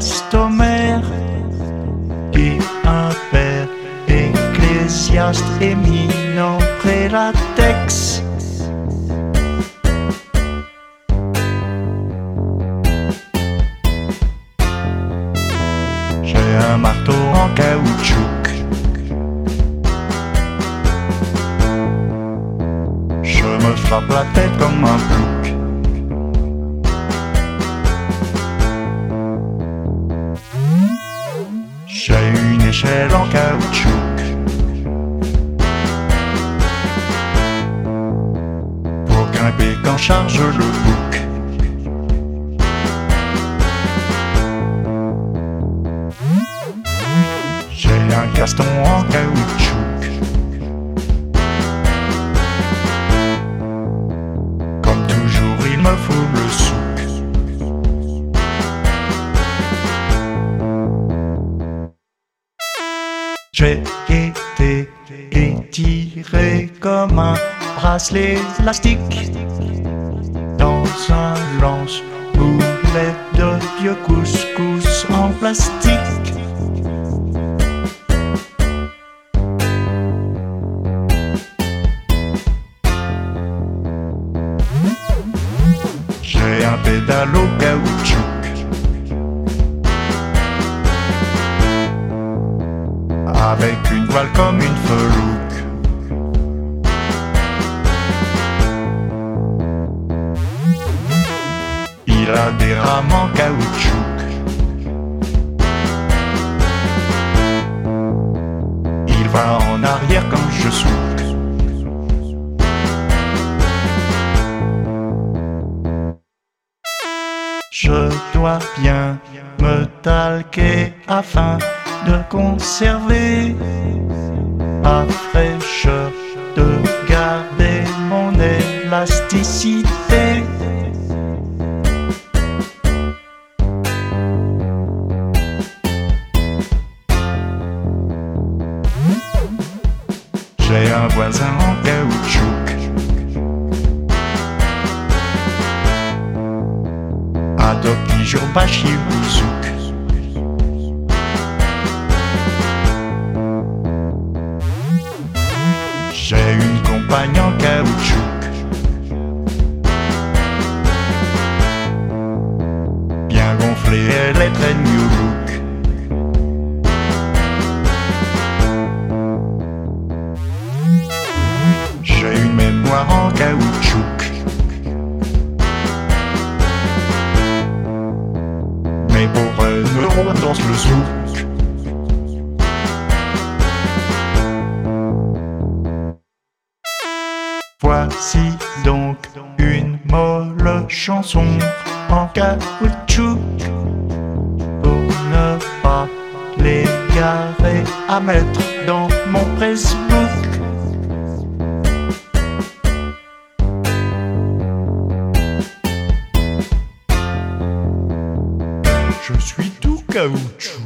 Castomère, et un père ecclésiaste éminent prélatex. J'ai un marteau en caoutchouc, je me frappe la tête comme un plouc. J'ai une échelle en caoutchouc pour grimper quand charge le bouc. J'ai un caston en caoutchouc, comme toujours il me faut le souk. J'ai été étiré comme un bracelet élastique dans un lance-boulet de vieux couscous en plastique. J'ai un pédale au caoutchouc, avec une voile comme une felouque. Il a des rames en caoutchouc, il va en arrière quand je souk. Je dois bien me talquer afin de conserver ma fraîcheur, de garder mon élasticité. J'ai un voisin en caoutchouc, Adopi Jurbashi Bouzouk. J'ai une compagne en caoutchouc, bien gonflée, elle est très new look. J'ai une mémoire en caoutchouc, mais pour on danse le zouk. Voici donc une molle chanson en caoutchouc pour ne pas l'égarer à mettre dans mon Facebook. Je suis tout caoutchouc.